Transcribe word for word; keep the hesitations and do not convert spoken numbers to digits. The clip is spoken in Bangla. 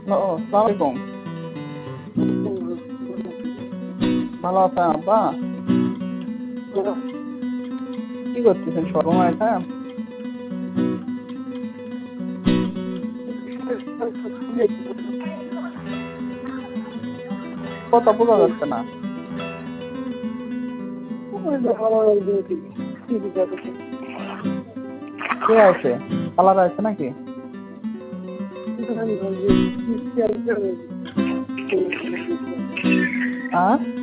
ও আসসালামু আলাইকুম। ভালো আছেন আব্বা? কি করতেছেন সর্বময়? কথা বোঝা যাচ্ছে না। কে আছে? পালার আছে নাকি? হ্যাঁ